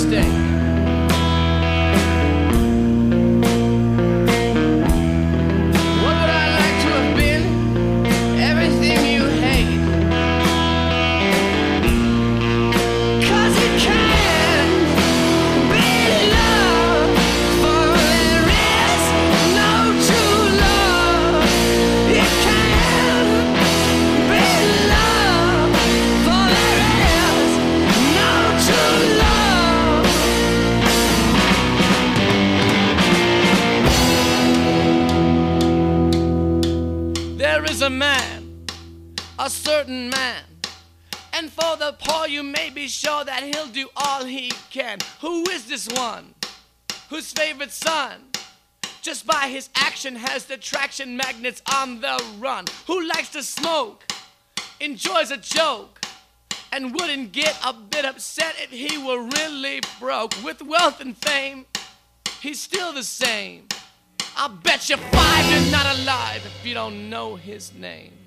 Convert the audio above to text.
mistake. What would I like to have been? Everything you hate. 'Cause you can't be loved, for there is no true love. You can't be loved, for there is no true love. There is a man, a certain man, and for the poor you may be sure that he'll do all he can. Who is this one whose favorite son, just by his action, has the traction magnets on the run? Who likes to smoke, enjoys a joke, and wouldn't get a bit upset if he were really broke? With wealth and fame, he's still the same. I'll bet you 5 you're not alive if you don't know his name.